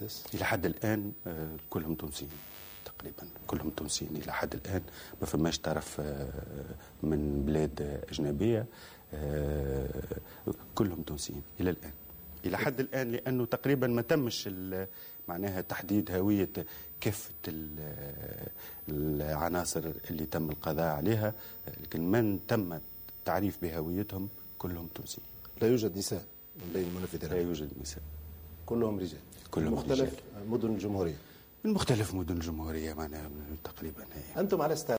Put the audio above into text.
الحدث؟ إلى حد الآن كلهم تونسيين تقريبا، كلهم تونسيين إلى حد الآن، ما فماش طرف من بلاد أجنبية، كلهم تونسيين إلى الآن، إلى حد الآن، لأنه تقريبا ما تمش معناها تحديد هوية كافة العناصر اللي تم القضاء عليها، لكن من تم التعريف بهويتهم كلهم تونسيين. لا يوجد نساء من بين المنفذين؟ لا يوجد نساء، كلهم رجال. كلهم مختلف رجال. مدن الجمهورية؟ من مختلف مدن الجمهورية معناها تقريبا. أنتم على